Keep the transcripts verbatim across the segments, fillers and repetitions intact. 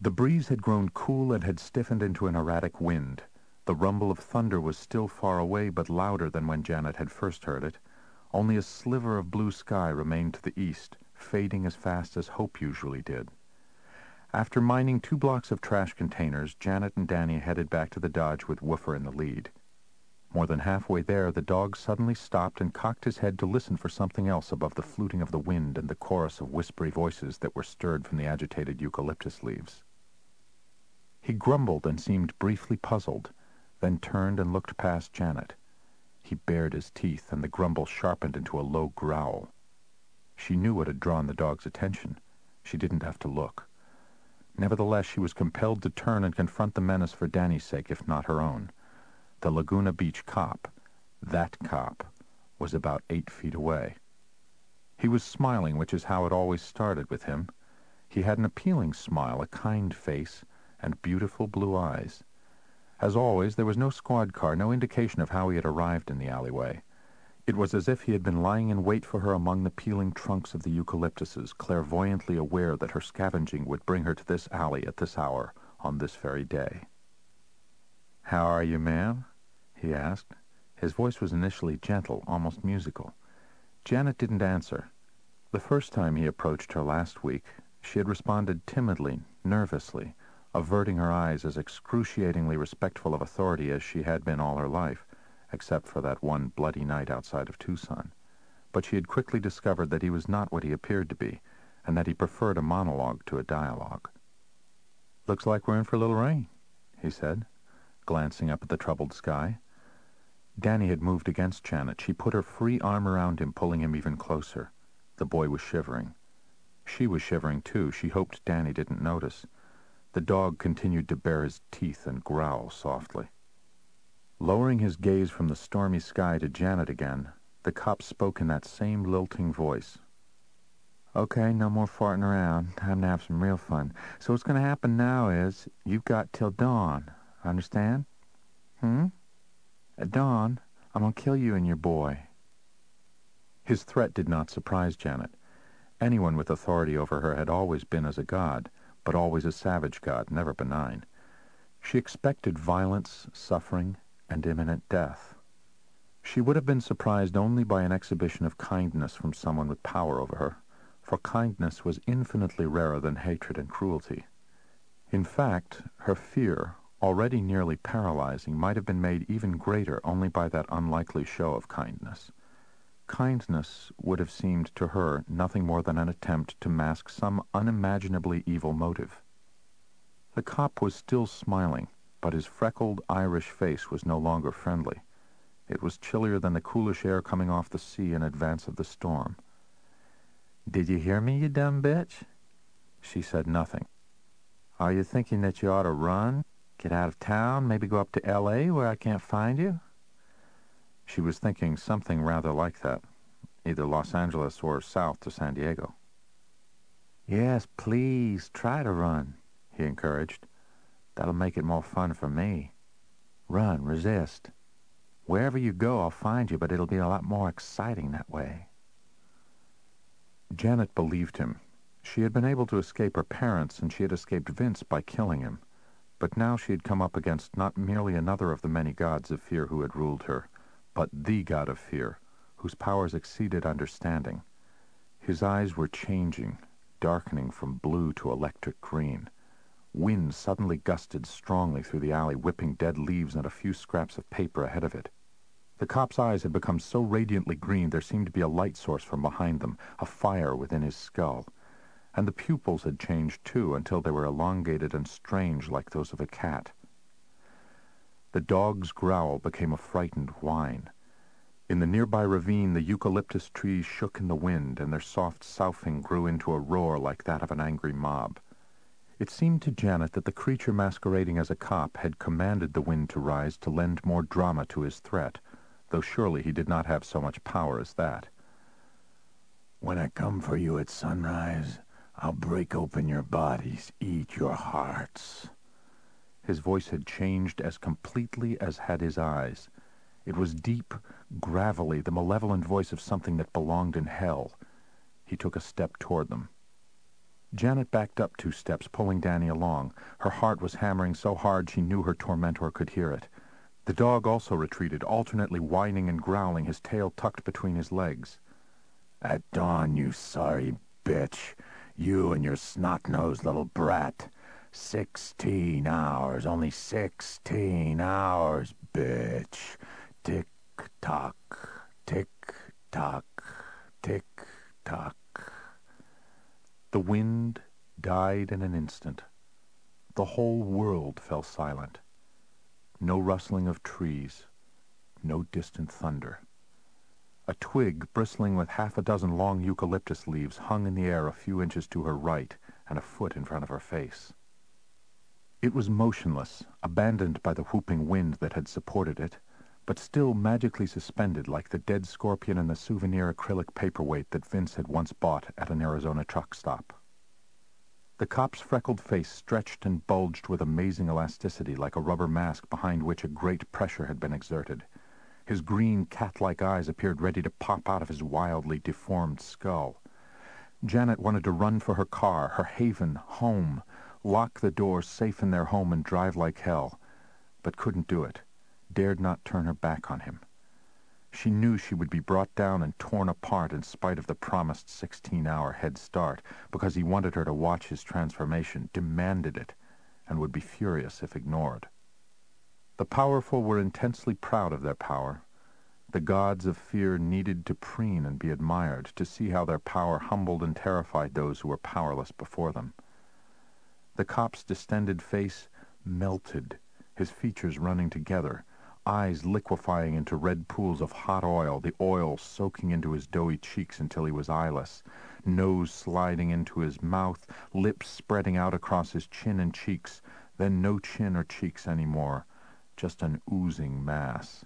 The breeze had grown cool and had stiffened into an erratic wind. The rumble of thunder was still far away, but louder than when Janet had first heard it. Only a sliver of blue sky remained to the east, fading as fast as hope usually did. After mining two blocks of trash containers, Janet and Danny headed back to the Dodge with Woofer in the lead. More than halfway there, the dog suddenly stopped and cocked his head to listen for something else above the fluting of the wind and the chorus of whispery voices that were stirred from the agitated eucalyptus leaves. He grumbled and seemed briefly puzzled, then turned and looked past Janet. He bared his teeth, and the grumble sharpened into a low growl. She knew what had drawn the dog's attention. She didn't have to look. Nevertheless, she was compelled to turn and confront the menace for Danny's sake, if not her own. The Laguna Beach cop, that cop, was about eight feet away. He was smiling, which is how it always started with him. He had an appealing smile, a kind face, and beautiful blue eyes. As always, there was no squad car, no indication of how he had arrived in the alleyway. It was as if he had been lying in wait for her among the peeling trunks of the eucalyptuses, clairvoyantly aware that her scavenging would bring her to this alley at this hour, on this very day. "How are you, ma'am?" he asked. His voice was initially gentle, almost musical. Janet didn't answer. The first time he approached her last week, she had responded timidly, nervously, averting her eyes, as excruciatingly respectful of authority as she had been all her life, except for that one bloody night outside of Tucson. But she had quickly discovered that he was not what he appeared to be, and that he preferred a monologue to a dialogue. "Looks like we're in for a little rain," he said, glancing up at the troubled sky. Danny had moved against Janet. She put her free arm around him, pulling him even closer. The boy was shivering. She was shivering, too. She hoped Danny didn't notice. The dog continued to bare his teeth and growl softly. Lowering his gaze from the stormy sky to Janet again, the cop spoke in that same lilting voice. "Okay, no more farting around. Time to have some real fun. So what's going to happen now is, you've got till dawn. Understand? Hmm? At dawn, I'm going to kill you and your boy." His threat did not surprise Janet. Anyone with authority over her had always been as a god, but always a savage god, never benign. She expected violence, suffering, and imminent death. She would have been surprised only by an exhibition of kindness from someone with power over her, for kindness was infinitely rarer than hatred and cruelty. In fact, her fear, already nearly paralyzing, might have been made even greater only by that unlikely show of kindness. Kindness would have seemed to her nothing more than an attempt to mask some unimaginably evil motive. The cop was still smiling, but his freckled Irish face was no longer friendly. It was chillier than the coolish air coming off the sea in advance of the storm. "Did you hear me, you dumb bitch?" She said nothing. "Are you thinking that you ought to run, get out of town, maybe go up to L A where I can't find you?" She was thinking something rather like that, either Los Angeles or south to San Diego. "Yes, please, try to run," he encouraged. "That'll make it more fun for me. Run, resist. Wherever you go, I'll find you, but it'll be a lot more exciting that way." Janet believed him. She had been able to escape her parents, and she had escaped Vince by killing him. But now she had come up against not merely another of the many gods of fear who had ruled her, but the god of fear, whose powers exceeded understanding. His eyes were changing, darkening from blue to electric green. Wind suddenly gusted strongly through the alley, whipping dead leaves and a few scraps of paper ahead of it. The cop's eyes had become so radiantly green there seemed to be a light source from behind them, a fire within his skull. And the pupils had changed, too, until they were elongated and strange like those of a cat. The dog's growl became a frightened whine. In the nearby ravine, the eucalyptus trees shook in the wind, and their soft soughing grew into a roar like that of an angry mob. It seemed to Janet that the creature masquerading as a cop had commanded the wind to rise to lend more drama to his threat, though surely he did not have so much power as that. "When I come for you at sunrise, I'll break open your bodies, eat your hearts." His voice had changed as completely as had his eyes. It was deep, gravelly, the malevolent voice of something that belonged in hell. He took a step toward them. Janet backed up two steps, pulling Danny along. Her heart was hammering so hard she knew her tormentor could hear it. The dog also retreated, alternately whining and growling, his tail tucked between his legs. "At dawn, you sorry bitch. You and your snot-nosed little brat. Sixteen hours, only sixteen hours, bitch. Tick-tock, tick-tock, tick-tock." The wind died in an instant. The whole world fell silent. No rustling of trees, no distant thunder. A twig, bristling with half a dozen long eucalyptus leaves, hung in the air a few inches to her right and a foot in front of her face. It was motionless, abandoned by the whooping wind that had supported it, but still magically suspended like the dead scorpion in the souvenir acrylic paperweight that Vince had once bought at an Arizona truck stop. The cop's freckled face stretched and bulged with amazing elasticity like a rubber mask behind which a great pressure had been exerted. His green, cat-like eyes appeared ready to pop out of his wildly deformed skull. Janet wanted to run for her car, her haven, home, lock the doors safe in their home and drive like hell, but couldn't do it, dared not turn her back on him. She knew she would be brought down and torn apart in spite of the promised sixteen-hour head start, because he wanted her to watch his transformation, demanded it, and would be furious if ignored. The powerful were intensely proud of their power. The gods of fear needed to preen and be admired, to see how their power humbled and terrified those who were powerless before them. The cop's distended face melted, his features running together, eyes liquefying into red pools of hot oil, the oil soaking into his doughy cheeks until he was eyeless, nose sliding into his mouth, lips spreading out across his chin and cheeks, then no chin or cheeks anymore, just an oozing mass.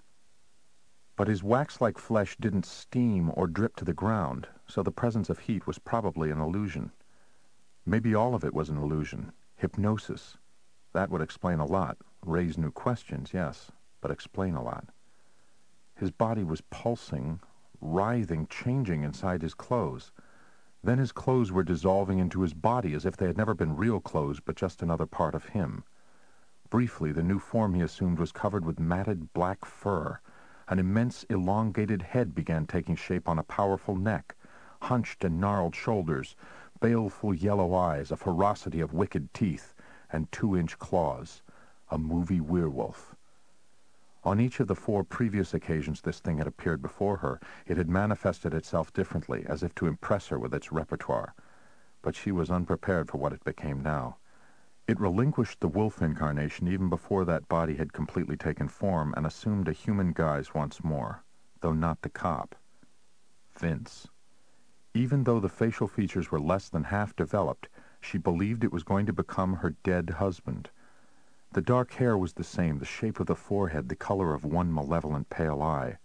But his wax-like flesh didn't steam or drip to the ground, so the presence of heat was probably an illusion. Maybe all of it was an illusion. Hypnosis. That would explain a lot. Raise new questions, yes, but explain a lot. His body was pulsing, writhing, changing inside his clothes. Then his clothes were dissolving into his body as if they had never been real clothes, but just another part of him. Briefly, the new form he assumed was covered with matted black fur. An immense, elongated head began taking shape on a powerful neck, hunched and gnarled shoulders, baleful yellow eyes, a ferocity of wicked teeth, and two-inch claws. A movie werewolf. On each of the four previous occasions this thing had appeared before her, it had manifested itself differently, as if to impress her with its repertoire. But she was unprepared for what it became now. It relinquished the wolf incarnation even before that body had completely taken form and assumed a human guise once more, though not the cop. Vince. Even though the facial features were less than half developed, she believed it was going to become her dead husband. The dark hair was the same, the shape of the forehead, the color of one malevolent pale eye.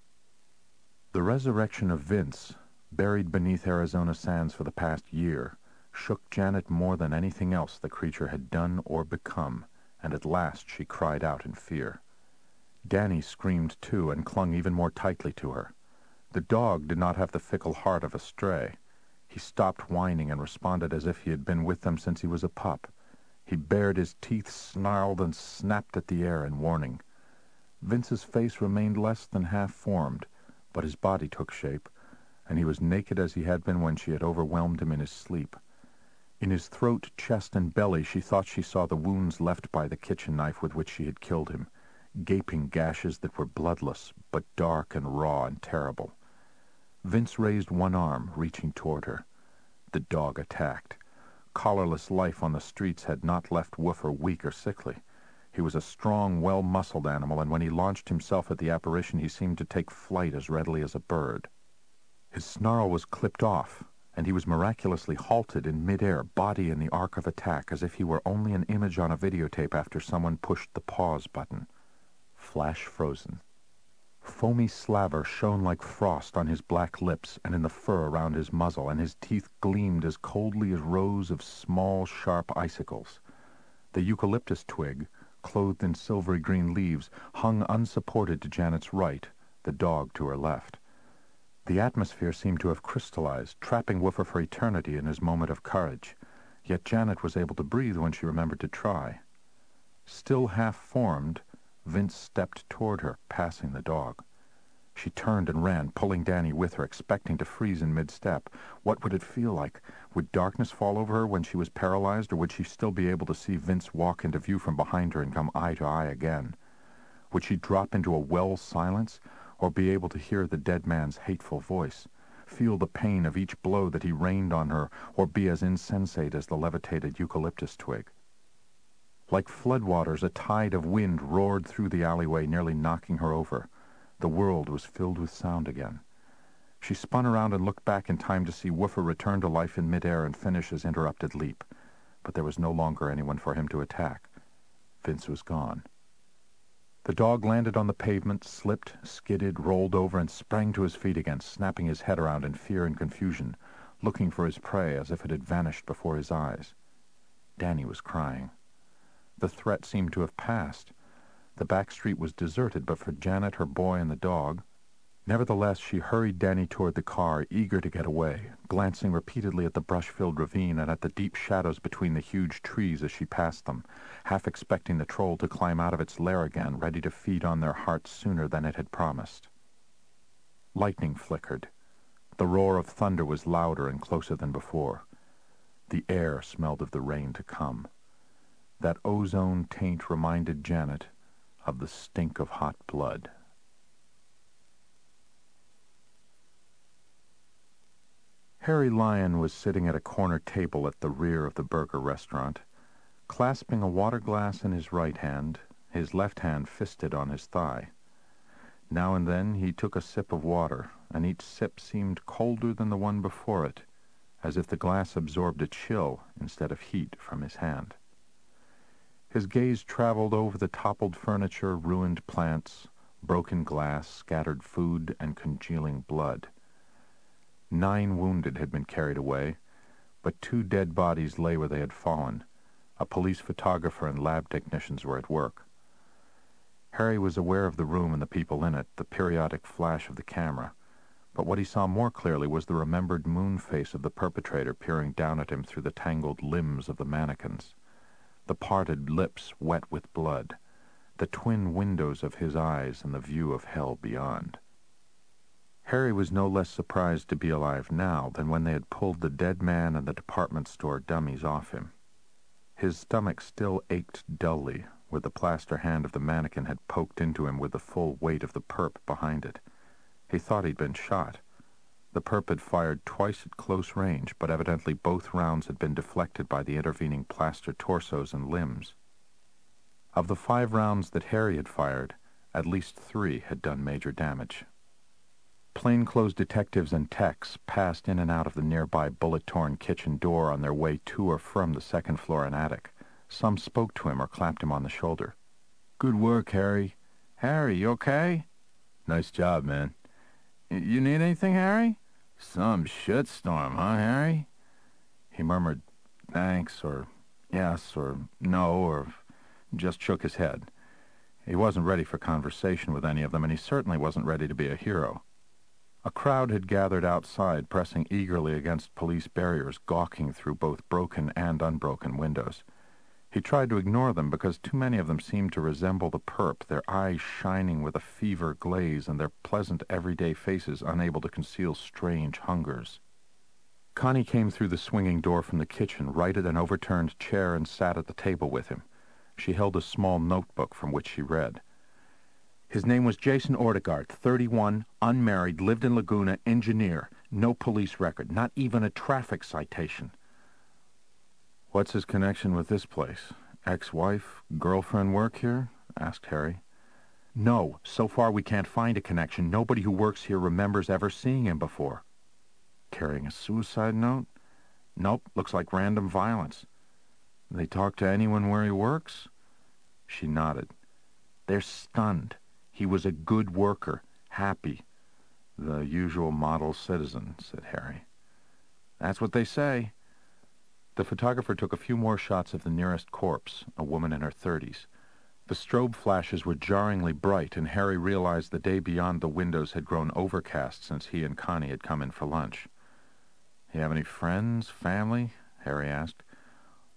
The resurrection of Vince, buried beneath Arizona sands for the past year, shook Janet more than anything else the creature had done or become, and at last she cried out in fear. Danny screamed too and clung even more tightly to her. The dog did not have the fickle heart of a stray. He stopped whining and responded as if he had been with them since he was a pup. He bared his teeth, snarled, and snapped at the air in warning. Vince's face remained less than half-formed, but his body took shape, and he was naked as he had been when she had overwhelmed him in his sleep. In his throat, chest, and belly she thought she saw the wounds left by the kitchen knife with which she had killed him, gaping gashes that were bloodless, but dark and raw and terrible. Vince raised one arm, reaching toward her. The dog attacked. Collarless life on the streets had not left Woofer weak or sickly. He was a strong, well-muscled animal, and when he launched himself at the apparition he seemed to take flight as readily as a bird. His snarl was clipped off, and he was miraculously halted in midair, body in the arc of attack, as if he were only an image on a videotape after someone pushed the pause button. Flash frozen. Foamy slaver shone like frost on his black lips and in the fur around his muzzle, and his teeth gleamed as coldly as rows of small, sharp icicles. The eucalyptus twig, clothed in silvery green leaves, hung unsupported to Janet's right, the dog to her left. The atmosphere seemed to have crystallized, trapping Woofer for eternity in his moment of courage. Yet Janet was able to breathe when she remembered to try. Still half-formed, Vince stepped toward her, passing the dog. She turned and ran, pulling Danny with her, expecting to freeze in mid-step. What would it feel like? Would darkness fall over her when she was paralyzed, or would she still be able to see Vince walk into view from behind her and come eye to eye again? Would she drop into a well silence, or be able to hear the dead man's hateful voice, feel the pain of each blow that he rained on her, or be as insensate as the levitated eucalyptus twig? Like floodwaters, a tide of wind roared through the alleyway, nearly knocking her over. The world was filled with sound again. She spun around and looked back in time to see Woofer return to life in midair and finish his interrupted leap. But there was no longer anyone for him to attack. Vince was gone. The dog landed on the pavement, slipped, skidded, rolled over, and sprang to his feet again, snapping his head around in fear and confusion, looking for his prey as if it had vanished before his eyes. Danny was crying. The threat seemed to have passed. The back street was deserted but for Janet, her boy, and the dog. Nevertheless, she hurried Danny toward the car, eager to get away, glancing repeatedly at the brush-filled ravine and at the deep shadows between the huge trees as she passed them, half expecting the troll to climb out of its lair again, ready to feed on their hearts sooner than it had promised. Lightning flickered. The roar of thunder was louder and closer than before. The air smelled of the rain to come. That ozone taint reminded Janet of the stink of hot blood. Harry Lyon was sitting at a corner table at the rear of the burger restaurant, clasping a water glass in his right hand, his left hand fisted on his thigh. Now and then he took a sip of water, and each sip seemed colder than the one before it, as if the glass absorbed a chill instead of heat from his hand. His gaze traveled over the toppled furniture, ruined plants, broken glass, scattered food, and congealing blood. Nine wounded had been carried away, but two dead bodies lay where they had fallen. A police photographer and lab technicians were at work. Harry was aware of the room and the people in it, the periodic flash of the camera, but what he saw more clearly was the remembered moon face of the perpetrator peering down at him through the tangled limbs of the mannequins, the parted lips wet with blood, the twin windows of his eyes and the view of hell beyond. Harry was no less surprised to be alive now than when they had pulled the dead man and the department store dummies off him. His stomach still ached dully where the plaster hand of the mannequin had poked into him with the full weight of the perp behind it. He thought he'd been shot. The perp had fired twice at close range, but evidently both rounds had been deflected by the intervening plaster torsos and limbs. Of the five rounds that Harry had fired, at least three had done major damage. Plainclothes detectives and techs passed in and out of the nearby bullet-torn kitchen door on their way to or from the second floor and attic. Some spoke to him or clapped him on the shoulder. "Good work, Harry." "Harry, you okay?" "Nice job, man." "You need anything, Harry?" "Some shitstorm, huh, Harry?" He murmured thanks or yes or no or just shook his head. He wasn't ready for conversation with any of them, and he certainly wasn't ready to be a hero. A crowd had gathered outside, pressing eagerly against police barriers, gawking through both broken and unbroken windows. He tried to ignore them because too many of them seemed to resemble the perp, their eyes shining with a fever glaze and their pleasant everyday faces unable to conceal strange hungers. Connie came through the swinging door from the kitchen, righted an overturned chair, and sat at the table with him. She held a small notebook from which she read. His name was Jason Ortegard, thirty-one, unmarried, lived in Laguna, engineer, no police record, not even a traffic citation. "What's his connection with this place? Ex-wife, girlfriend work here?" asked Harry. "No, so far we can't find a connection. Nobody who works here remembers ever seeing him before." "Carrying a suicide note?" "Nope, looks like random violence." "They talk to anyone where he works?" She nodded. "They're stunned. He was a good worker, happy." "The usual model citizen," said Harry. "That's what they say." The photographer took a few more shots of the nearest corpse, a woman in her thirties. The strobe flashes were jarringly bright, and Harry realized the day beyond the windows had grown overcast since he and Connie had come in for lunch. "You have any friends, family?" Harry asked.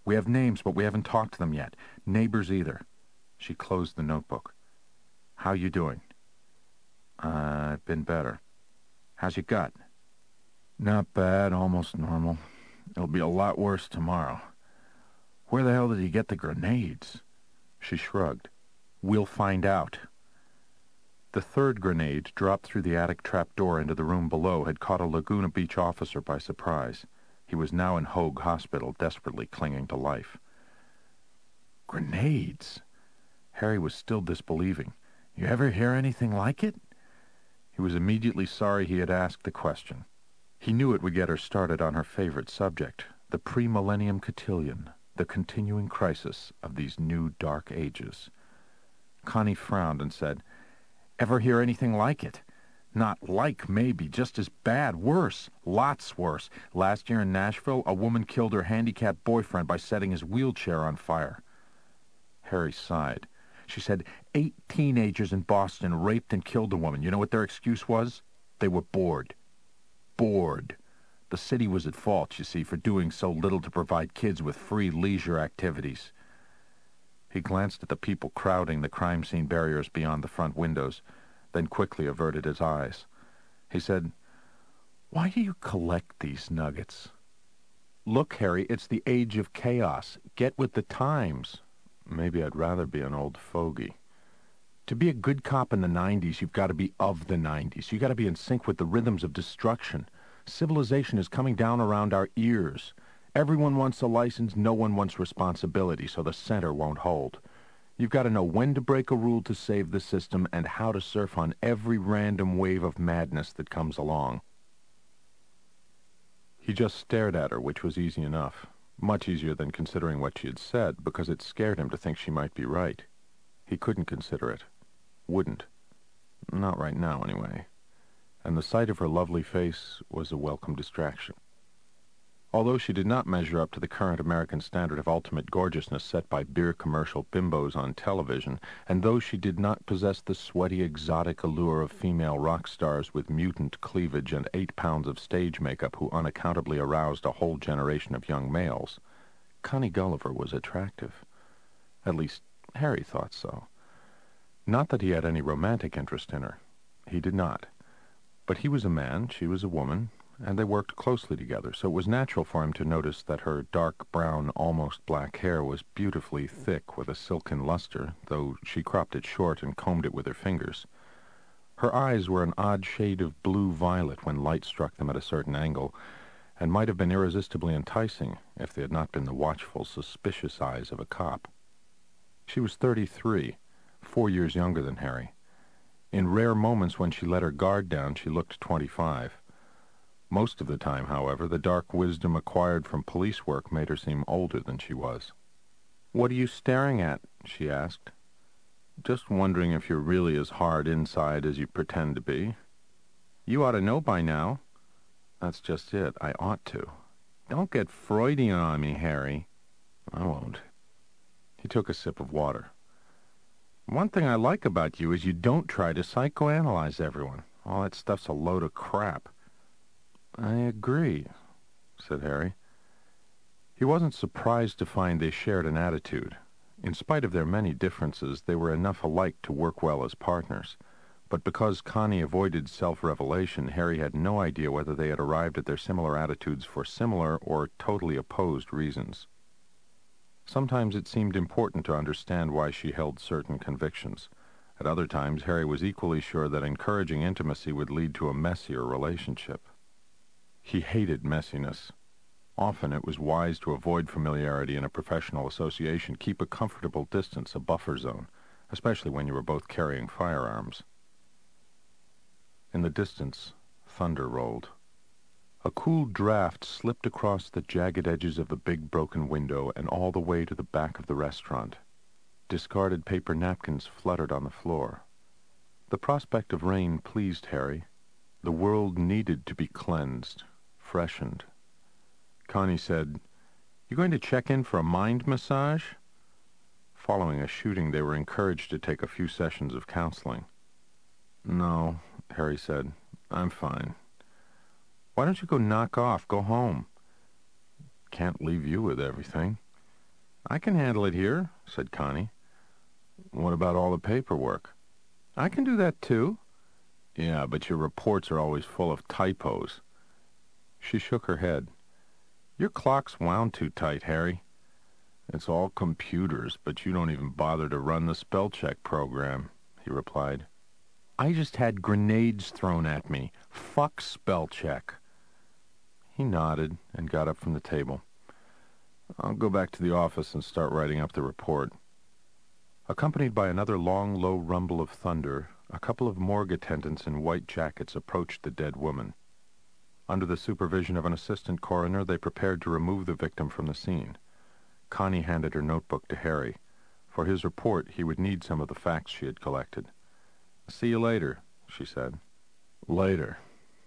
We have names, but we haven't talked to them yet. Neighbors either. She closed the notebook. How you doing? Uh, I've been better. How's your gut? Not bad, almost normal. It'll be a lot worse tomorrow. Where the hell did he get the grenades? She shrugged. We'll find out. The third grenade, dropped through the attic trapdoor into the room below, had caught a Laguna Beach officer by surprise. He was now in Hoag Hospital, desperately clinging to life. Grenades? Harry was still disbelieving. You ever hear anything like it? He was immediately sorry he had asked the question. He knew it would get her started on her favorite subject, the pre-millennium cotillion, the continuing crisis of these new dark ages. Connie frowned and said, Ever hear anything like it? Not like, maybe, just as bad, worse, lots worse. Last year in Nashville, a woman killed her handicapped boyfriend by setting his wheelchair on fire. Harry sighed. She said, eight teenagers in Boston raped and killed a woman. You know what their excuse was? They were bored. Bored. The city was at fault, you see, for doing so little to provide kids with free leisure activities. He glanced at the people crowding the crime scene barriers beyond the front windows, then quickly averted his eyes. He said, Why do you collect these nuggets? Look, Harry, it's the age of chaos. Get with the times. Maybe I'd rather be an old fogey. To be a good cop in the nineties, you've got to be of the nineties. You've got to be in sync with the rhythms of destruction. Civilization is coming down around our ears. Everyone wants a license, no one wants responsibility, so the center won't hold. You've got to know when to break a rule to save the system and how to surf on every random wave of madness that comes along. He just stared at her, which was easy enough. Much easier than considering what she had said, because it scared him to think she might be right. He couldn't consider it. Wouldn't. Not right now, anyway. And the sight of her lovely face was a welcome distraction. Although she did not measure up to the current American standard of ultimate gorgeousness set by beer commercial bimbos on television, and though she did not possess the sweaty, exotic allure of female rock stars with mutant cleavage and eight pounds of stage makeup who unaccountably aroused a whole generation of young males, Connie Gulliver was attractive. At least, Harry thought so. Not that he had any romantic interest in her. He did not. But he was a man, she was a woman, and they worked closely together, so it was natural for him to notice that her dark brown, almost black hair was beautifully thick with a silken luster, though she cropped it short and combed it with her fingers. Her eyes were an odd shade of blue-violet when light struck them at a certain angle, and might have been irresistibly enticing if they had not been the watchful, suspicious eyes of a cop. She was thirty-three, four years younger than Harry. In rare moments when she let her guard down, she looked twenty-five. Most of the time, however, the dark wisdom acquired from police work made her seem older than she was. "What are you staring at?" she asked. "Just wondering if you're really as hard inside as you pretend to be." "You ought to know by now." "That's just it. I ought to." "Don't get Freudian on me, Harry." "I won't." He took a sip of water. "One thing I like about you is you don't try to psychoanalyze everyone. All that stuff's a load of crap." "I agree," said Harry. He wasn't surprised to find they shared an attitude. In spite of their many differences, they were enough alike to work well as partners. But because Connie avoided self-revelation, Harry had no idea whether they had arrived at their similar attitudes for similar or totally opposed reasons. Sometimes it seemed important to understand why she held certain convictions. At other times, Harry was equally sure that encouraging intimacy would lead to a messier relationship. He hated messiness. Often it was wise to avoid familiarity in a professional association, keep a comfortable distance, a buffer zone, especially when you were both carrying firearms. In the distance, thunder rolled. A cool draft slipped across the jagged edges of the big broken window and all the way to the back of the restaurant. Discarded paper napkins fluttered on the floor. The prospect of rain pleased Harry. The world needed to be cleansed, freshened. Connie said, "You going to check in for a mind massage?" Following a shooting, they were encouraged to take a few sessions of counseling. "No," Harry said. "I'm fine." "Why don't you go knock off, go home?" "Can't leave you with everything." "I can handle it here," said Connie. "What about all the paperwork?" "I can do that, too." "Yeah, but your reports are always full of typos." She shook her head. "Your clock's wound too tight, Harry." "It's all computers, but you don't even bother to run the spell check program," he replied. "I just had grenades thrown at me. Fuck spell check." He nodded and got up from the table. "I'll go back to the office and start writing up the report." Accompanied by another long, low rumble of thunder, a couple of morgue attendants in white jackets approached the dead woman. Under the supervision of an assistant coroner, they prepared to remove the victim from the scene. Connie handed her notebook to Harry. For his report, he would need some of the facts she had collected. "See you later," she said. "Later."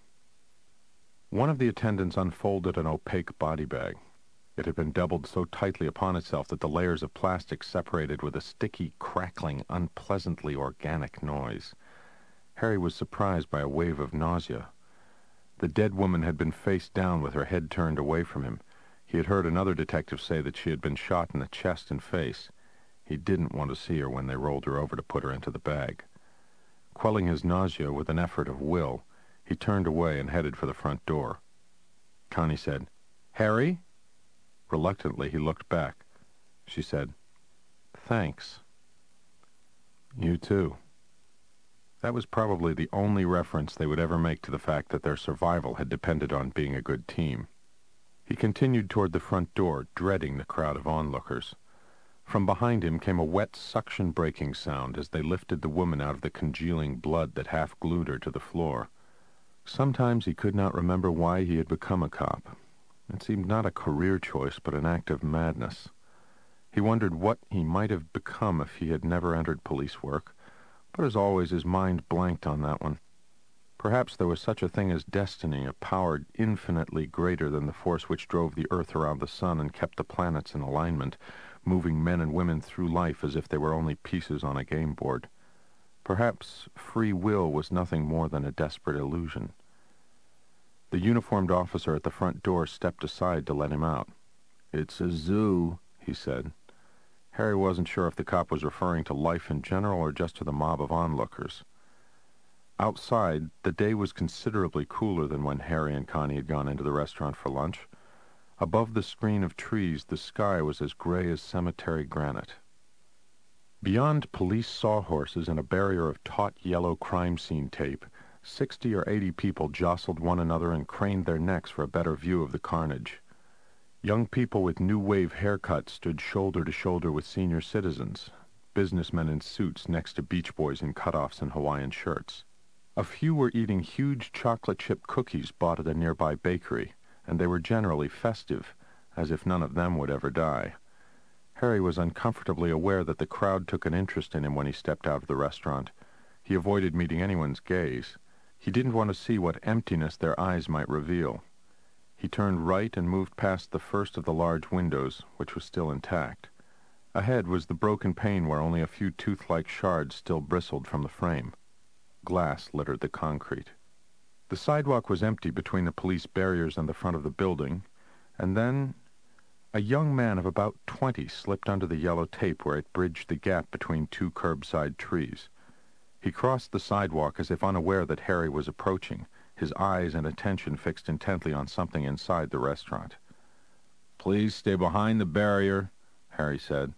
One of the attendants unfolded an opaque body bag. It had been doubled so tightly upon itself that the layers of plastic separated with a sticky, crackling, unpleasantly organic noise. Harry was surprised by a wave of nausea. The dead woman had been face down with her head turned away from him. He had heard another detective say that she had been shot in the chest and face. He didn't want to see her when they rolled her over to put her into the bag. Quelling his nausea with an effort of will, he turned away and headed for the front door. Connie said, "Harry?" Reluctantly, he looked back. She said, "Thanks." "You too." That was probably the only reference they would ever make to the fact that their survival had depended on being a good team. He continued toward the front door, dreading the crowd of onlookers. From behind him came a wet suction-breaking sound as they lifted the woman out of the congealing blood that half glued her to the floor. Sometimes he could not remember why he had become a cop. It seemed not a career choice, but an act of madness. He wondered what he might have become if he had never entered police work, but as always his mind blanked on that one. Perhaps there was such a thing as destiny, a power infinitely greater than the force which drove the earth around the sun and kept the planets in alignment, moving men and women through life as if they were only pieces on a game board. Perhaps free will was nothing more than a desperate illusion. The uniformed officer at the front door stepped aside to let him out. "It's a zoo," he said. Harry wasn't sure if the cop was referring to life in general or just to the mob of onlookers. Outside, the day was considerably cooler than when Harry and Connie had gone into the restaurant for lunch. Above the screen of trees, the sky was as gray as cemetery granite. Beyond police sawhorses and a barrier of taut yellow crime scene tape, sixty or eighty people jostled one another and craned their necks for a better view of the carnage. Young people with new wave haircuts stood shoulder to shoulder with senior citizens, businessmen in suits next to beach boys in cutoffs and Hawaiian shirts. A few were eating huge chocolate chip cookies bought at a nearby bakery, and they were generally festive, as if none of them would ever die. Harry was uncomfortably aware that the crowd took an interest in him when he stepped out of the restaurant. He avoided meeting anyone's gaze. He didn't want to see what emptiness their eyes might reveal. He turned right and moved past the first of the large windows, which was still intact. Ahead was the broken pane where only a few tooth-like shards still bristled from the frame. Glass littered the concrete. The sidewalk was empty between the police barriers and the front of the building, and then a young man of about twenty slipped under the yellow tape where it bridged the gap between two curbside trees. He crossed the sidewalk as if unaware that Harry was approaching, his eyes and attention fixed intently on something inside the restaurant. "Please stay behind the barrier," Harry said.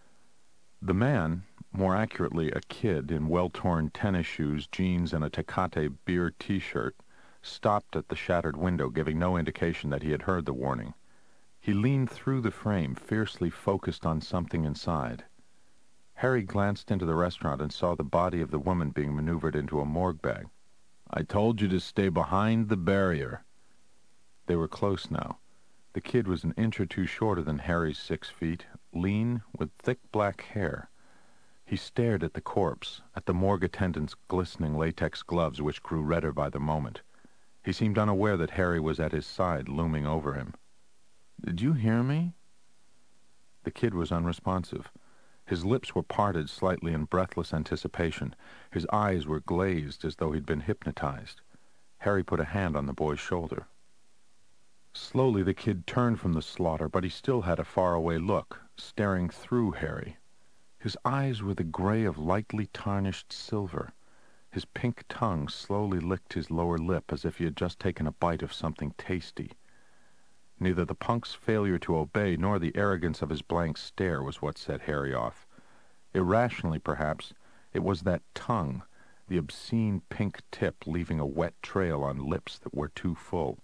The man, more accurately a kid in well-torn tennis shoes, jeans, and a Tecate beer T-shirt, stopped at the shattered window, giving no indication that he had heard the warning. He leaned through the frame, fiercely focused on something inside. Harry glanced into the restaurant and saw the body of the woman being maneuvered into a morgue bag. "I told you to stay behind the barrier." They were close now. The kid was an inch or two shorter than Harry's six feet, lean, with thick black hair. He stared at the corpse, at the morgue attendant's glistening latex gloves, which grew redder by the moment. He seemed unaware that Harry was at his side, looming over him. "Did you hear me?" The kid was unresponsive. His lips were parted slightly in breathless anticipation. His eyes were glazed as though he'd been hypnotized. Harry put a hand on the boy's shoulder. Slowly the kid turned from the slaughter, but he still had a faraway look, staring through Harry. His eyes were the gray of lightly tarnished silver. His pink tongue slowly licked his lower lip as if he had just taken a bite of something tasty. Neither the punk's failure to obey nor the arrogance of his blank stare was what set Harry off. Irrationally, perhaps, it was that tongue, the obscene pink tip leaving a wet trail on lips that were too full.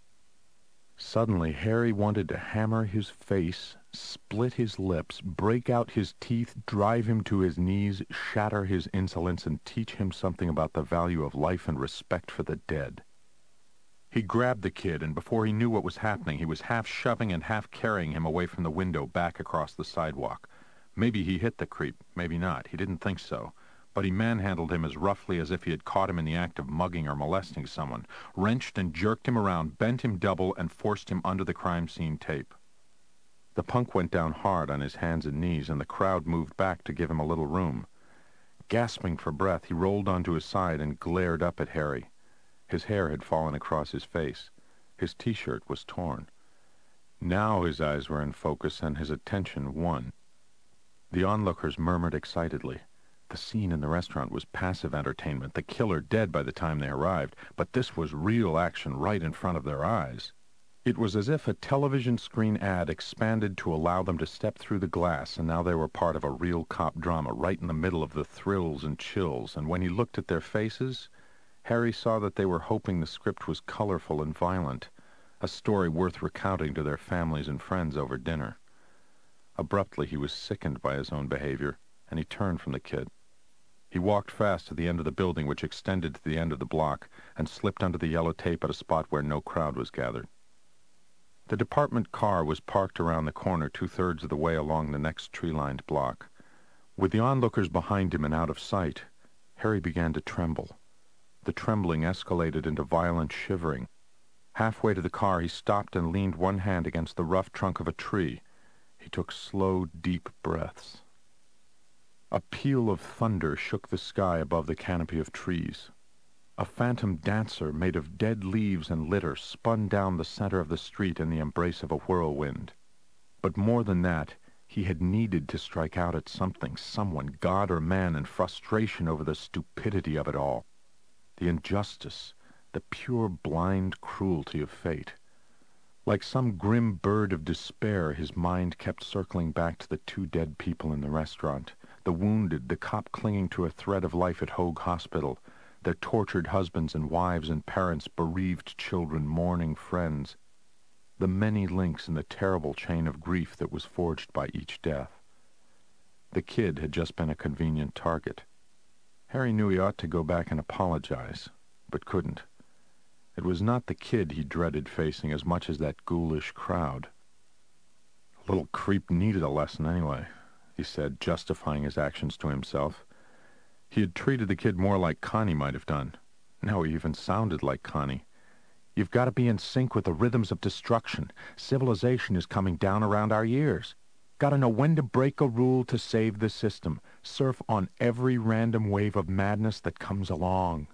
Suddenly, Harry wanted to hammer his face, split his lips, break out his teeth, drive him to his knees, shatter his insolence, and teach him something about the value of life and respect for the dead. He grabbed the kid, and before he knew what was happening, he was half shoving and half carrying him away from the window back across the sidewalk. Maybe he hit the creep, maybe not. He didn't think so. But he manhandled him as roughly as if he had caught him in the act of mugging or molesting someone, wrenched and jerked him around, bent him double, and forced him under the crime scene tape. The punk went down hard on his hands and knees, and the crowd moved back to give him a little room. Gasping for breath, he rolled onto his side and glared up at Harry. His hair had fallen across his face. His T-shirt was torn. Now his eyes were in focus, and his attention won. The onlookers murmured excitedly. The scene in the restaurant was passive entertainment, the killer dead by the time they arrived, but this was real action right in front of their eyes. It was as if a television screen ad expanded to allow them to step through the glass, and now they were part of a real cop drama right in the middle of the thrills and chills, and when he looked at their faces, Harry saw that they were hoping the script was colorful and violent, a story worth recounting to their families and friends over dinner. Abruptly, he was sickened by his own behavior, and he turned from the kid. He walked fast to the end of the building, which extended to the end of the block, and slipped under the yellow tape at a spot where no crowd was gathered. The department car was parked around the corner two-thirds of the way along the next tree-lined block. With the onlookers behind him and out of sight, Harry began to tremble. The trembling escalated into violent shivering. Halfway to the car, he stopped and leaned one hand against the rough trunk of a tree. He took slow, deep breaths. A peal of thunder shook the sky above the canopy of trees. A phantom dancer made of dead leaves and litter spun down the center of the street in the embrace of a whirlwind. But more than that, he had needed to strike out at something, someone, God or man, in frustration over the stupidity of it all. The injustice, the pure blind cruelty of fate. Like some grim bird of despair, his mind kept circling back to the two dead people in the restaurant, the wounded, the cop clinging to a thread of life at Hoag Hospital, their tortured husbands and wives and parents, bereaved children, mourning friends, the many links in the terrible chain of grief that was forged by each death. The kid had just been a convenient target. Harry knew he ought to go back and apologize, but couldn't. It was not the kid he dreaded facing as much as that ghoulish crowd. A little creep needed a lesson anyway, he said, justifying his actions to himself. He had treated the kid more like Connie might have done. Now he even sounded like Connie. You've got to be in sync with the rhythms of destruction. Civilization is coming down around our ears. Got to know when to break a rule to save the system. Surf on every random wave of madness that comes along.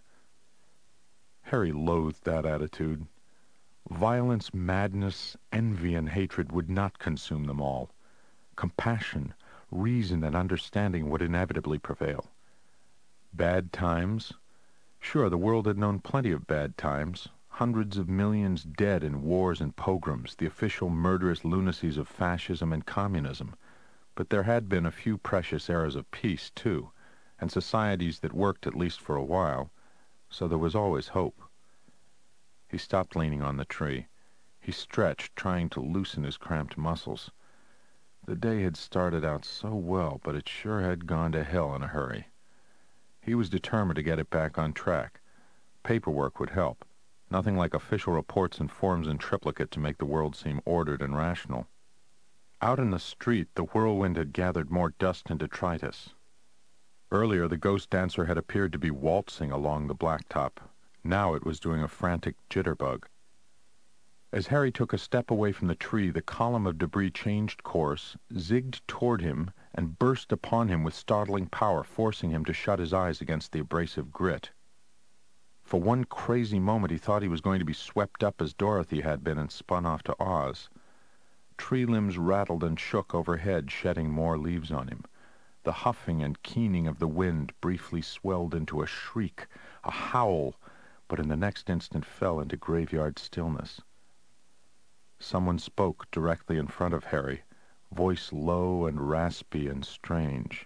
Harry loathed that attitude. Violence, madness, envy, and hatred would not consume them all. Compassion, reason, and understanding would inevitably prevail. Bad times? Sure, the world had known plenty of bad times. Hundreds of millions dead in wars and pogroms, the official murderous lunacies of fascism and communism. But there had been a few precious eras of peace, too, and societies that worked at least for a while, so there was always hope. He stopped leaning on the tree. He stretched, trying to loosen his cramped muscles. The day had started out so well, but it sure had gone to hell in a hurry. He was determined to get it back on track. Paperwork would help. Nothing like official reports and forms in triplicate to make the world seem ordered and rational. Out in the street, the whirlwind had gathered more dust and detritus. Earlier, the ghost dancer had appeared to be waltzing along the blacktop. Now it was doing a frantic jitterbug. As Harry took a step away from the tree, the column of debris changed course, zigged toward him, and burst upon him with startling power, forcing him to shut his eyes against the abrasive grit. For one crazy moment he thought he was going to be swept up as Dorothy had been and spun off to Oz. tree limbs rattled and shook overhead, shedding more leaves on him. The huffing and keening of the wind briefly swelled into a shriek, a howl, but in the next instant fell into graveyard stillness. Someone spoke directly in front of Harry, voice low and raspy and strange.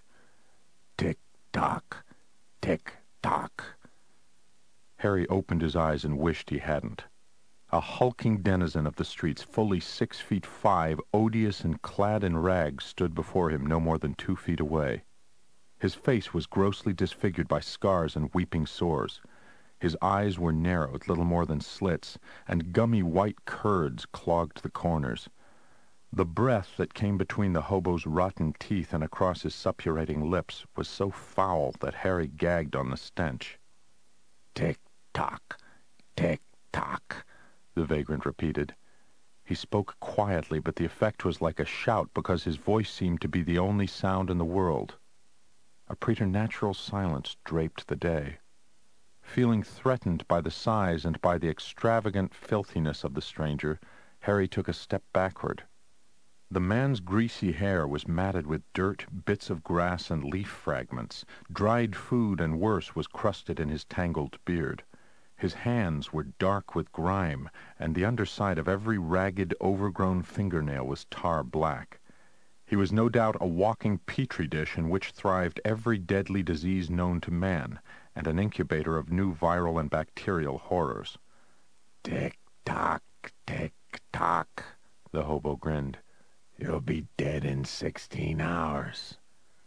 Tick-tock, tick-tock. Harry opened his eyes and wished he hadn't. A hulking denizen of the streets, fully six feet five, odious and clad in rags, stood before him no more than two feet away. His face was grossly disfigured by scars and weeping sores. His eyes were narrowed, little more than slits, and gummy white curds clogged the corners. The breath that came between the hobo's rotten teeth and across his suppurating lips was so foul that Harry gagged on the stench. Tick-tock, tick-tock, the vagrant repeated. He spoke quietly, but the effect was like a shout because his voice seemed to be the only sound in the world. A preternatural silence draped the day. Feeling threatened by the size and by the extravagant filthiness of the stranger, Harry took a step backward. The man's greasy hair was matted with dirt, bits of grass, and leaf fragments. Dried food and worse was crusted in his tangled beard. His hands were dark with grime, and the underside of every ragged, overgrown fingernail was tar black. He was no doubt a walking petri dish in which thrived every deadly disease known to man, and an incubator of new viral and bacterial horrors. Tick-tock, tick-tock, the hobo grinned. You'll be dead in sixteen hours.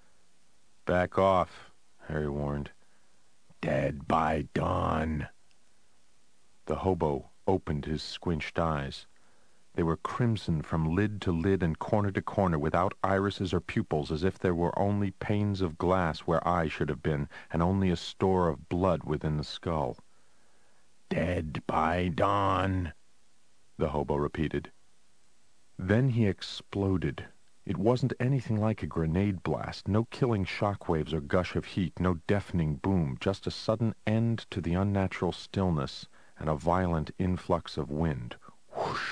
Back off, Harry warned. Dead by dawn. The hobo opened his squinched eyes. They were crimson from lid to lid and corner to corner, without irises or pupils, as if there were only panes of glass where eyes should have been, and only a store of blood within the skull. Dead by dawn, the hobo repeated. Then he exploded. It wasn't anything like a grenade blast, no killing shockwaves or gush of heat, no deafening boom, just a sudden end to the unnatural stillness and a violent influx of wind. Whoosh!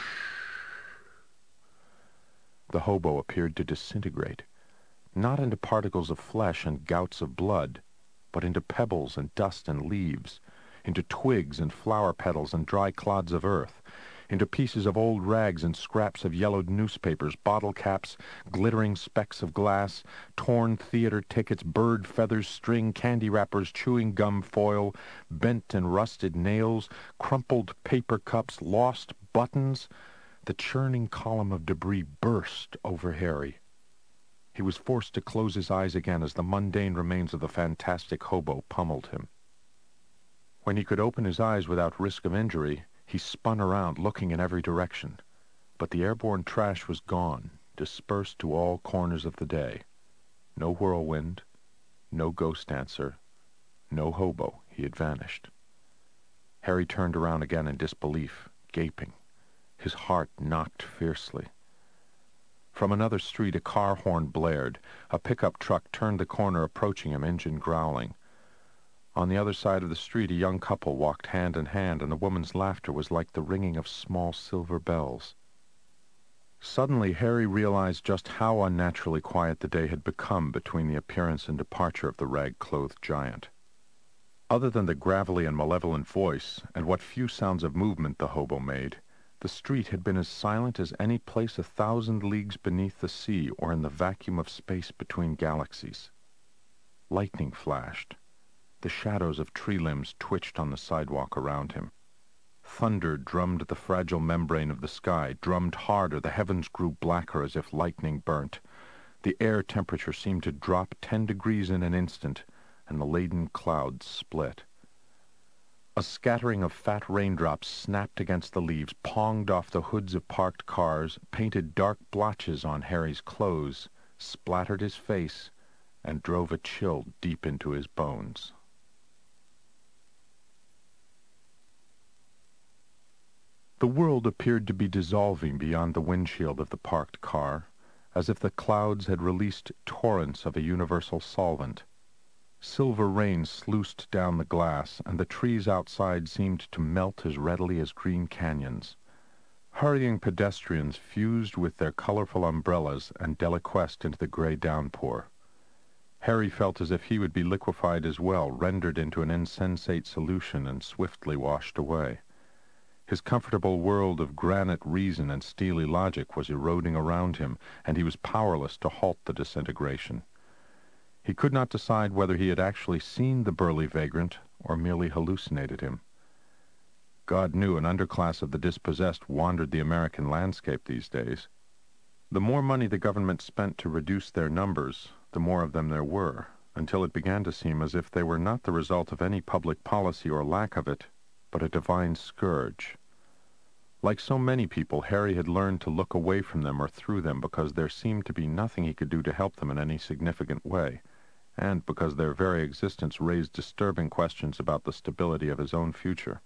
The hobo appeared to disintegrate, not into particles of flesh and gouts of blood, but into pebbles and dust and leaves, into twigs and flower petals and dry clods of earth, into pieces of old rags and scraps of yellowed newspapers, bottle caps, glittering specks of glass, torn theater tickets, bird feathers, string, candy wrappers, chewing gum foil, bent and rusted nails, crumpled paper cups, lost buttons. The churning column of debris burst over Harry. He was forced to close his eyes again as the mundane remains of the fantastic hobo pummeled him. When he could open his eyes without risk of injury, he spun around, looking in every direction. But the airborne trash was gone, dispersed to all corners of the day. No whirlwind, no ghost dancer, no hobo. He had vanished. Harry turned around again in disbelief, gaping. His heart knocked fiercely. From another street a car horn blared. A pickup truck turned the corner, approaching him, engine growling. On the other side of the street a young couple walked hand in hand, and the woman's laughter was like the ringing of small silver bells. Suddenly Harry realized just how unnaturally quiet the day had become between the appearance and departure of the rag-clothed giant. Other than the gravelly and malevolent voice, and what few sounds of movement the hobo made, the street had been as silent as any place a thousand leagues beneath the sea or in the vacuum of space between galaxies. Lightning flashed. The shadows of tree limbs twitched on the sidewalk around him. Thunder drummed the fragile membrane of the sky, drummed harder. The heavens grew blacker as if lightning burnt. The air temperature seemed to drop ten degrees in an instant, and the laden clouds split. A scattering of fat raindrops snapped against the leaves, ponged off the hoods of parked cars, painted dark blotches on Harry's clothes, splattered his face, and drove a chill deep into his bones. The world appeared to be dissolving beyond the windshield of the parked car, as if the clouds had released torrents of a universal solvent. Silver rain sluiced down the glass, and the trees outside seemed to melt as readily as green canyons. Hurrying pedestrians fused with their colorful umbrellas and deliquesced into the gray downpour. Harry felt as if he would be liquefied as well, rendered into an insensate solution and swiftly washed away. His comfortable world of granite reason and steely logic was eroding around him, and he was powerless to halt the disintegration. He could not decide whether he had actually seen the burly vagrant or merely hallucinated him. God knew an underclass of the dispossessed wandered the American landscape these days. The more money the government spent to reduce their numbers, the more of them there were, until it began to seem as if they were not the result of any public policy or lack of it, but a divine scourge. Like so many people, Harry had learned to look away from them or through them because there seemed to be nothing he could do to help them in any significant way, and because their very existence raised disturbing questions about the stability of his own future.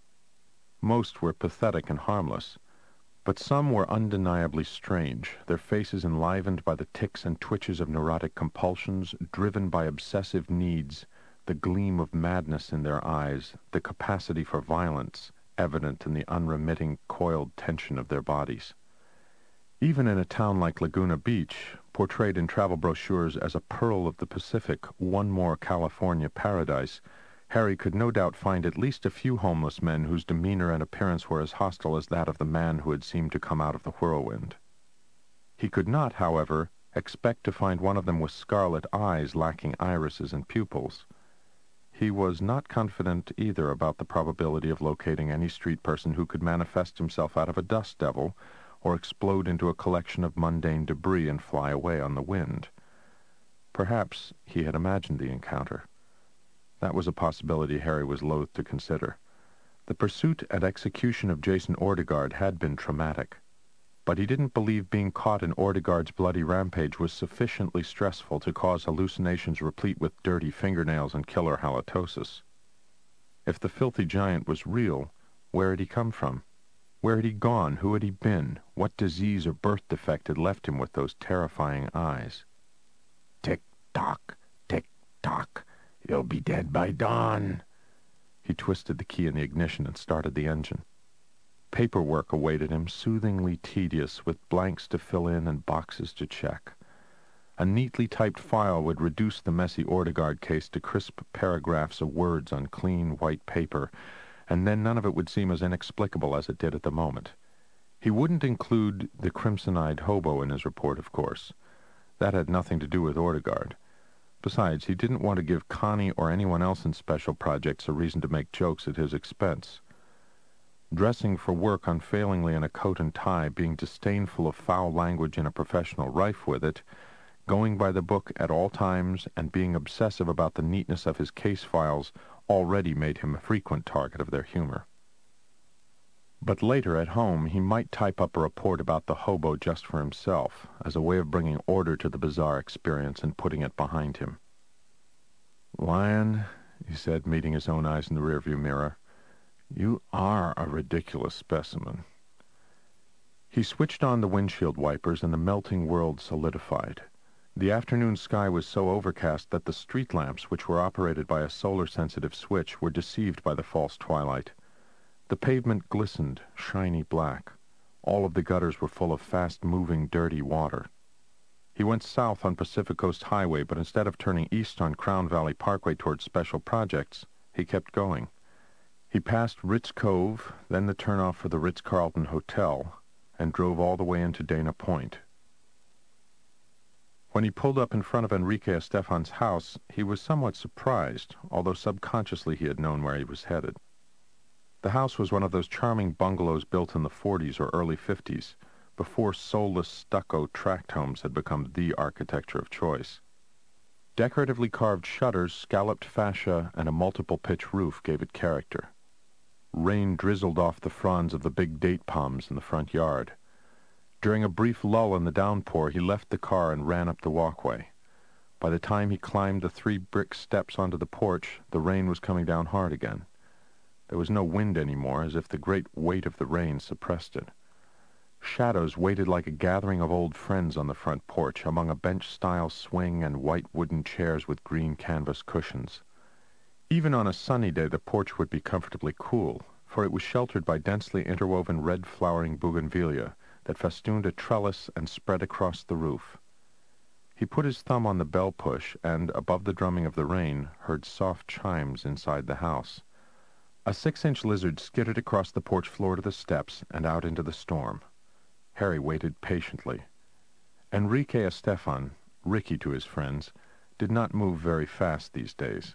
Most were pathetic and harmless, but some were undeniably strange, their faces enlivened by the tics and twitches of neurotic compulsions, driven by obsessive needs, the gleam of madness in their eyes, the capacity for violence, evident in the unremitting, coiled tension of their bodies. Even in a town like Laguna Beach, portrayed in travel brochures as a pearl of the Pacific, one more California paradise, Harry could no doubt find at least a few homeless men whose demeanor and appearance were as hostile as that of the man who had seemed to come out of the whirlwind. He could not, however, expect to find one of them with scarlet eyes lacking irises and pupils. He was not confident either about the probability of locating any street person who could manifest himself out of a dust devil or explode into a collection of mundane debris and fly away on the wind. Perhaps he had imagined the encounter. That was a possibility Harry was loath to consider. The pursuit and execution of Jason Ortegard had been traumatic, but he didn't believe being caught in Ortegard's bloody rampage was sufficiently stressful to cause hallucinations replete with dirty fingernails and killer halitosis. If the filthy giant was real, where had he come from? Where had he gone? Who had he been? What disease or birth defect had left him with those terrifying eyes? Tick-tock, tick-tock. You'll be dead by dawn. He twisted the key in the ignition and started the engine. Paperwork awaited him, soothingly tedious, with blanks to fill in and boxes to check. A neatly typed file would reduce the messy Ortegard case to crisp paragraphs of words on clean white paper, and then none of it would seem as inexplicable as it did at the moment. He wouldn't include the crimson-eyed hobo in his report, of course. That had nothing to do with Ortegard. Besides, he didn't want to give Connie or anyone else in Special Projects a reason to make jokes at his expense. Dressing for work unfailingly in a coat and tie, being disdainful of foul language and a professional rife with it, going by the book at all times, and being obsessive about the neatness of his case files already made him a frequent target of their humor. But later, at home, he might type up a report about the hobo just for himself, as a way of bringing order to the bizarre experience and putting it behind him. "Lion," he said, meeting his own eyes in the rearview mirror, "you are a ridiculous specimen." He switched on the windshield wipers, and the melting world solidified. The afternoon sky was so overcast that the street lamps, which were operated by a solar-sensitive switch, were deceived by the false twilight. The pavement glistened, shiny black. All of the gutters were full of fast-moving, dirty water. He went south on Pacific Coast Highway, but instead of turning east on Crown Valley Parkway towards Special Projects, he kept going. He passed Ritz Cove, then the turnoff for the Ritz-Carlton Hotel, and drove all the way into Dana Point. When he pulled up in front of Enrique Estefan's house, he was somewhat surprised, although subconsciously he had known where he was headed. The house was one of those charming bungalows built in the forties or early fifties, before soulless stucco tract homes had become the architecture of choice. Decoratively carved shutters, scalloped fascia, and a multiple-pitch roof gave it character. Rain drizzled off the fronds of the big date palms in the front yard. During a brief lull in the downpour, he left the car and ran up the walkway. By the time he climbed the three brick steps onto the porch, the rain was coming down hard again. There was no wind anymore, as if the great weight of the rain suppressed it. Shadows waited like a gathering of old friends on the front porch, among a bench-style swing and white wooden chairs with green canvas cushions. Even on a sunny day, the porch would be comfortably cool, for it was sheltered by densely interwoven red-flowering bougainvillea that festooned a trellis and spread across the roof. He put his thumb on the bell-push and, above the drumming of the rain, heard soft chimes inside the house. A six-inch lizard skidded across the porch floor to the steps and out into the storm. Harry waited patiently. Enrique Estefan, Ricky to his friends, did not move very fast these days.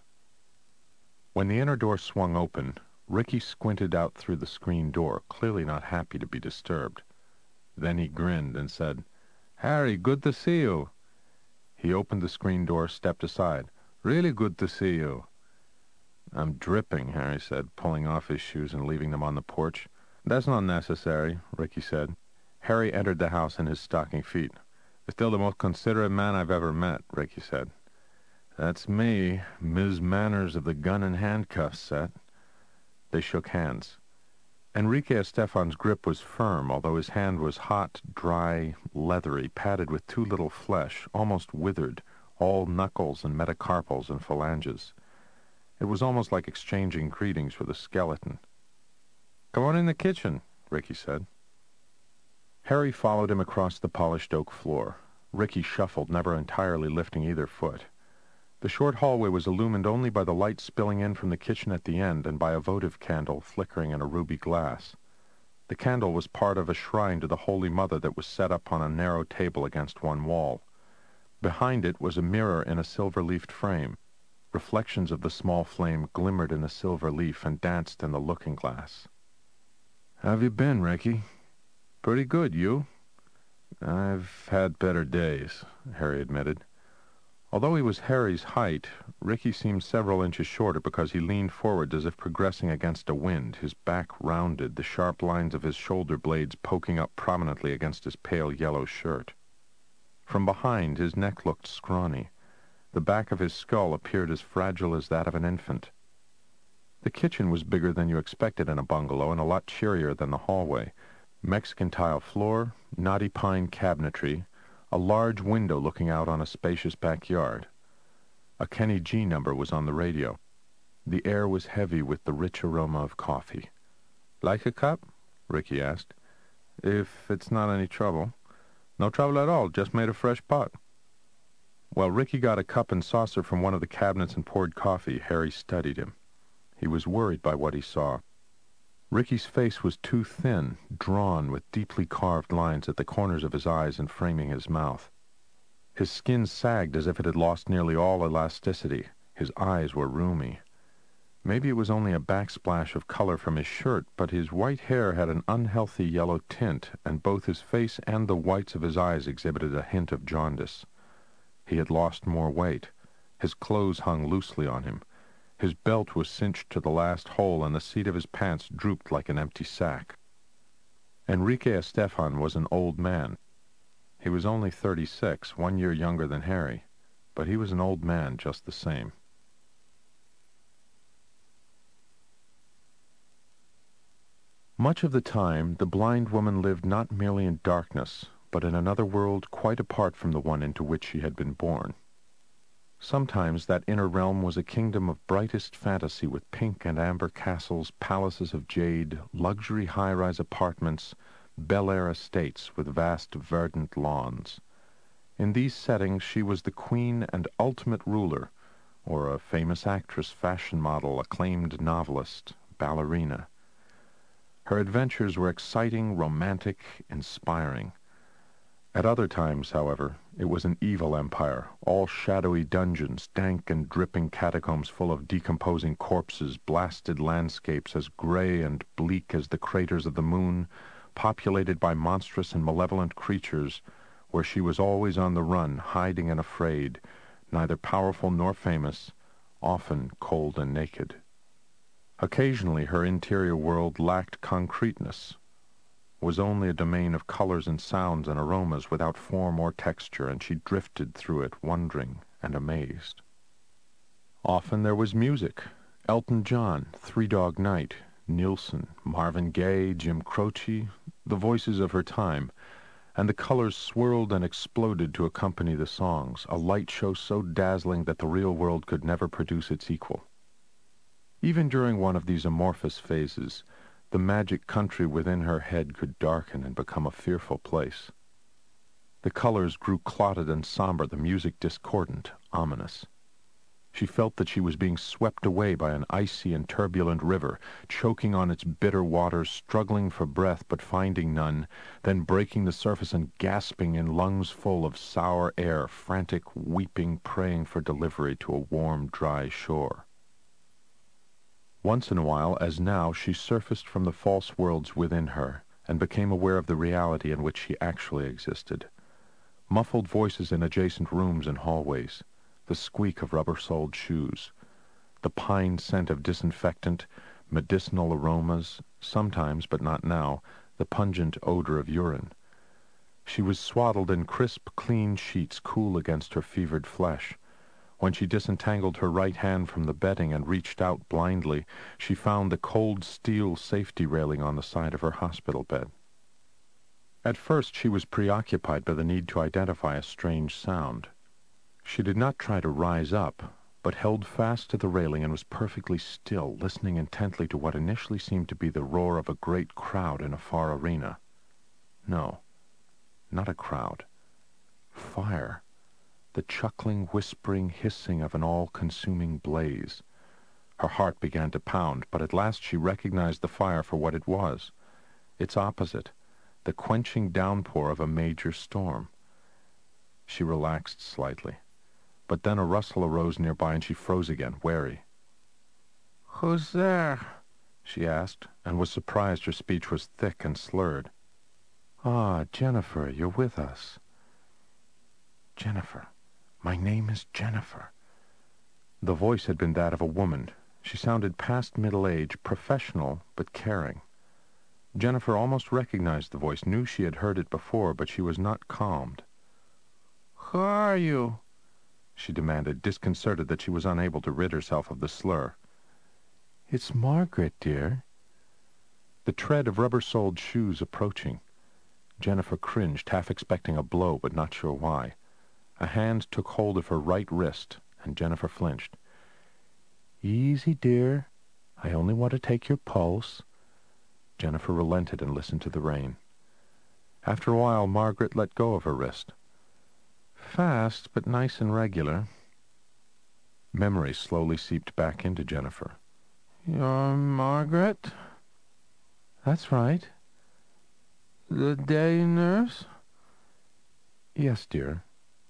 When the inner door swung open, Ricky squinted out through the screen door, clearly not happy to be disturbed. Then he grinned and said, "Harry, good to see you." He opened the screen door, stepped aside. "Really good to see you." "I'm dripping," Harry said, pulling off his shoes and leaving them on the porch. "That's not necessary," Ricky said. Harry entered the house in his stocking feet. "Still the most considerate man I've ever met," Ricky said. "That's me, Miz Manners of the gun and handcuffs set." They shook hands. Enrique Estefan's grip was firm, although his hand was hot, dry, leathery, padded with too little flesh, almost withered, all knuckles and metacarpals and phalanges. It was almost like exchanging greetings with a skeleton. "Come on in the kitchen," Ricky said. Harry followed him across the polished oak floor. Ricky shuffled, never entirely lifting either foot. The short hallway was illumined only by the light spilling in from the kitchen at the end and by a votive candle flickering in a ruby glass. The candle was part of a shrine to the Holy Mother that was set up on a narrow table against one wall. Behind it was a mirror in a silver-leafed frame. Reflections of the small flame glimmered in the silver leaf and danced in the looking-glass. "How've you been, Ricky?" "Pretty good, you?" "I've had better days," Harry admitted. Although he was Harry's height, Ricky seemed several inches shorter because he leaned forward as if progressing against a wind, his back rounded, the sharp lines of his shoulder blades poking up prominently against his pale yellow shirt. From behind, his neck looked scrawny. The back of his skull appeared as fragile as that of an infant. The kitchen was bigger than you expected in a bungalow and a lot cheerier than the hallway. Mexican tile floor, knotty pine cabinetry, a large window looking out on a spacious backyard. A Kenny G number was on the radio. The air was heavy with the rich aroma of coffee. "Like a cup?" Ricky asked. "If it's not any trouble." "No trouble at all. Just made a fresh pot." While Ricky got a cup and saucer from one of the cabinets and poured coffee, Harry studied him. He was worried by what he saw. Ricky's face was too thin, drawn with deeply carved lines at the corners of his eyes and framing his mouth. His skin sagged as if it had lost nearly all elasticity. His eyes were rheumy. Maybe it was only a backsplash of color from his shirt, but his white hair had an unhealthy yellow tint, and both his face and the whites of his eyes exhibited a hint of jaundice. He had lost more weight. His clothes hung loosely on him. His belt was cinched to the last hole, and the seat of his pants drooped like an empty sack. Enrique Estefan was an old man. He was only thirty-six, one year younger than Harry, but he was an old man just the same. Much of the time, the blind woman lived not merely in darkness, but in another world quite apart from the one into which she had been born. Sometimes that inner realm was a kingdom of brightest fantasy with pink and amber castles, palaces of jade, luxury high-rise apartments, Bel-Air estates with vast verdant lawns. In these settings she was the queen and ultimate ruler, or a famous actress, fashion model, acclaimed novelist, ballerina. Her adventures were exciting, romantic, inspiring. At other times, however, it was an evil empire, all shadowy dungeons, dank and dripping catacombs full of decomposing corpses, blasted landscapes as gray and bleak as the craters of the moon, populated by monstrous and malevolent creatures, where she was always on the run, hiding and afraid, neither powerful nor famous, often cold and naked. Occasionally her interior world lacked concreteness, was only a domain of colors and sounds and aromas without form or texture, and she drifted through it wondering and amazed. Often there was music. Elton John, Three Dog Night, Nilsson, Marvin Gaye, Jim Croce, the voices of her time, and the colors swirled and exploded to accompany the songs, a light show so dazzling that the real world could never produce its equal. Even during one of these amorphous phases, The magic country within her head could darken and become a fearful place. The colors grew clotted and somber, the music discordant, ominous. She felt that she was being swept away by an icy and turbulent river, choking on its bitter waters, struggling for breath but finding none, then breaking the surface and gasping in lungs full of sour air, frantic, weeping, praying for delivery to a warm, dry shore. Once in a while, as now, she surfaced from the false worlds within her, and became aware of the reality in which she actually existed. Muffled voices in adjacent rooms and hallways, the squeak of rubber-soled shoes, the pine scent of disinfectant, medicinal aromas, sometimes, but not now, the pungent odor of urine. She was swaddled in crisp, clean sheets cool against her fevered flesh. When she disentangled her right hand from the bedding and reached out blindly, she found the cold steel safety railing on the side of her hospital bed. At first she was preoccupied by the need to identify a strange sound. She did not try to rise up, but held fast to the railing and was perfectly still, listening intently to what initially seemed to be the roar of a great crowd in a far arena. No, not a crowd. Fire. The chuckling, whispering, hissing of an all-consuming blaze. Her heart began to pound, but at last she recognized the fire for what it was. Its opposite, the quenching downpour of a major storm. She relaxed slightly. But then a rustle arose nearby, and she froze again, wary. "Who's there?" she asked, and was surprised her speech was thick and slurred. "Ah, Jennifer, you're with us." "Jennifer. My name is Jennifer." The voice had been that of a woman. She sounded past middle age, professional, but caring. Jennifer almost recognized the voice, knew she had heard it before, but she was not calmed. "Who are you?" she demanded, disconcerted that she was unable to rid herself of the slur. "It's Margaret, dear." The tread of rubber-soled shoes approaching. Jennifer cringed, half expecting a blow, but not sure why. A hand took hold of her right wrist, and Jennifer flinched. "Easy, dear. I only want to take your pulse." Jennifer relented and listened to the rain. After a while, Margaret let go of her wrist. "Fast, but nice and regular." Memory slowly seeped back into Jennifer. "You're Margaret?" "That's right." "The day nurse?" "Yes, dear."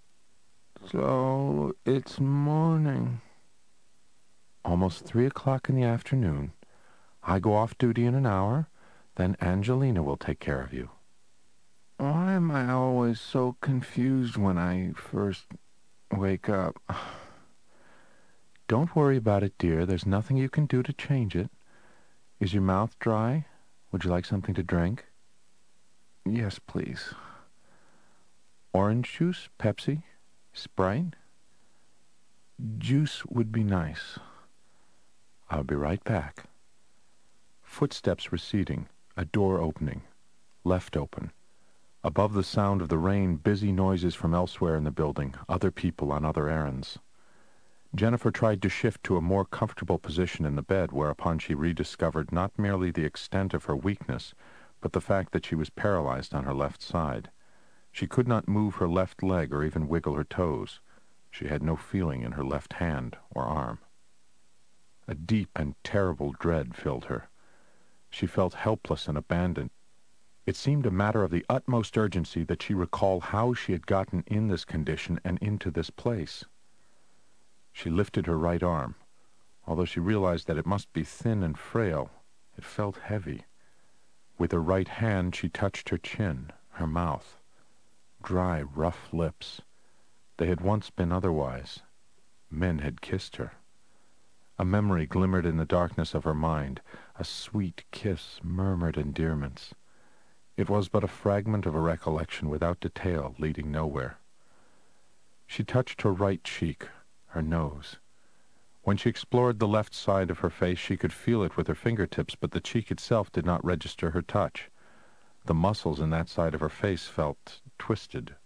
"So it's morning." "Almost three o'clock in the afternoon. I go off duty in an hour, then Angelina will take care of you." "Why am I always so confused when I first wake up?" "Don't worry about it, dear. There's nothing you can do to change it. Is your mouth dry? Would you like something to drink?" "Yes, please." "Orange juice, Pepsi, Sprite?" "Juice would be nice." "I'll be right back." Footsteps receding, a door opening, left open. Above the sound of the rain, busy noises from elsewhere in the building, other people on other errands. Jennifer tried to shift to a more comfortable position in the bed, whereupon she rediscovered not merely the extent of her weakness, but the fact that she was paralyzed on her left side. She could not move her left leg or even wiggle her toes. She had no feeling in her left hand or arm. A deep and terrible dread filled her. She felt helpless and abandoned. It seemed a matter of the utmost urgency that she recall how she had gotten in this condition and into this place. She lifted her right arm. Although she realized that it must be thin and frail, it felt heavy. With her right hand she touched her chin, her mouth. Dry, rough lips. They had once been otherwise. Men had kissed her. A memory glimmered in the darkness of her mind, a sweet kiss, murmured endearments. It was but a fragment of a recollection without detail, leading nowhere. She touched her right cheek, her nose. When she explored the left side of her face, she could feel it with her fingertips, but the cheek itself did not register her touch. The muscles in that side of her face felt twisted,